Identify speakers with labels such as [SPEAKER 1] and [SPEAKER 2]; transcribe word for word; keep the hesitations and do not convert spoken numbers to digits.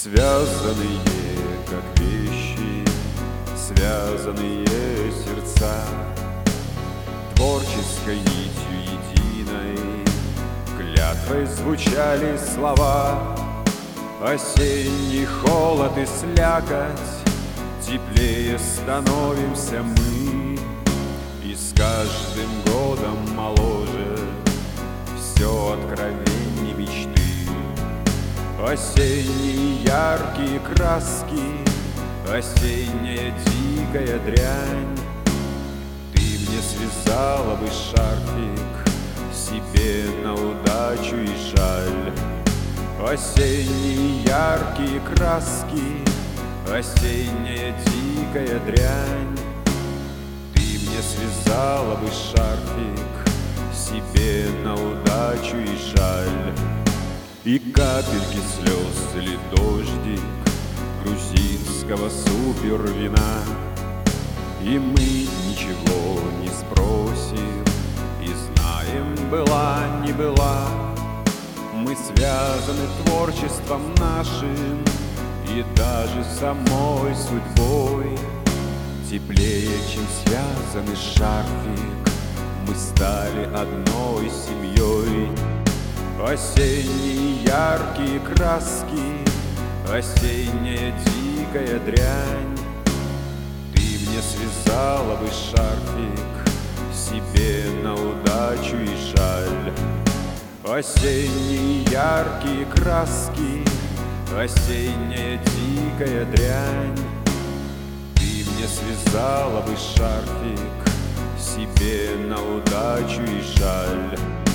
[SPEAKER 1] Связанные, как вещи, связанные сердца, творческой нитью единой клятвой звучали слова. Осенний холод и слякоть, теплее становимся мы, и с каждым годом моложе, все откровенней мечты. Осенние яркие краски, осенняя дикая дрянь. Ты мне связала бы шарфик себе на удачу и жаль. Осенние яркие краски, осенняя дикая дрянь. Ты мне связала бы шарфик себе на удачу и жаль. И капельки слез или дождик грузинского супервина, и мы ничего не спросим, и знаем, была, не была. Мы связаны творчеством нашим и даже самой судьбой. Теплее, чем связанный шарфик, мы стали одной семьей. Осенние яркие краски, осенняя дикая дрянь. Ты мне связала бы шарфик себе на удачу и жаль. Осенние яркие краски, осенняя дикая дрянь. Ты мне связала бы шарфик себе на удачу и жаль.